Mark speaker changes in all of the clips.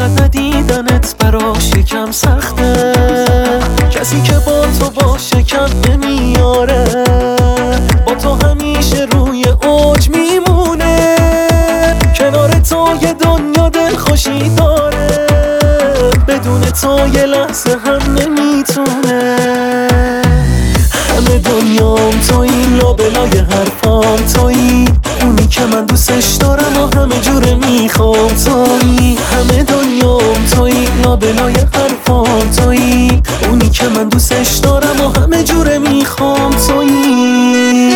Speaker 1: ندیدنت براش یکم سخته، کسی که با تو باشه کم نمیاره، با تو همیشه روی اوج میمونه، کنار تو یه دنیا دلخوشی داره، بدون تو یه لحظه هم نمیتونه. همه دنیام تویی، لابلای حرفام تویی، اونی که من دوستش دارم و همه جوره میخوام تویی. همه دنیام تویی، لابلای حرفام تویی، اونی که من دوستش دارم و همه جوره میخوام تویی.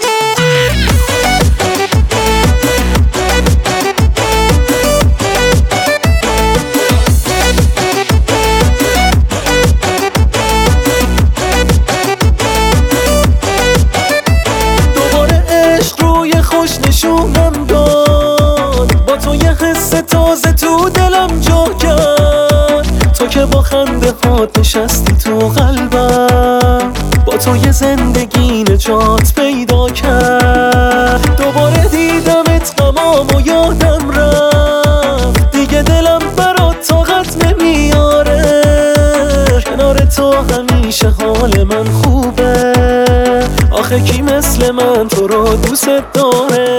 Speaker 1: نشونم داد، با تو یه حس تازه تو دلم جا کرد، تو که با خنده هات نشستی تو قلبم، با تو یه زندگی نجات پیدا کرد. دوباره دیدمت غمام و یادم رفت، دیگه دلم برات طاقت نمیاره، کنار تو همیشه حال من خوبه، آخه کی مثل من تو رو دوست داره.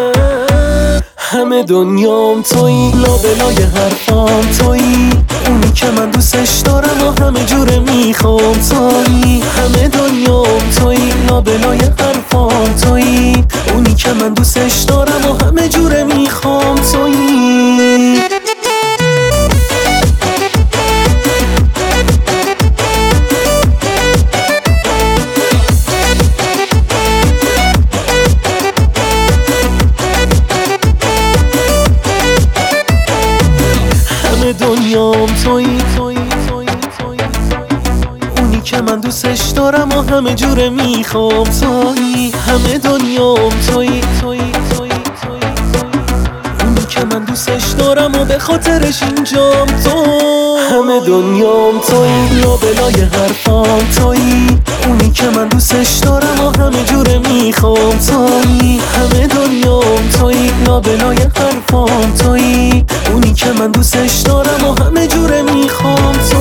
Speaker 1: همه دنیام تویی، لابلای حرفام تویی، اونی که من دوستش دارم و همه جوره میخوام تویی. همه دنیام تویی، لابلای حرفام تویی، اونی که من دوستش دارم و همه جوره میخوام تویی. دنیام تویی، اونی که من دوستش دارم و همه جوره میخوام تویی. همه دنیام تویی، اونی که من دوستش دارم و به خاطرش اینجام تو. همه دنیام تویی، لابلای حرفام تویی، اونی که من دوستش دارم و همه جوره میخوام تویی. همه دنیام تویی، لابلای حرفام تویی، اونی که من دوستش دارم و همه جوره میخوام.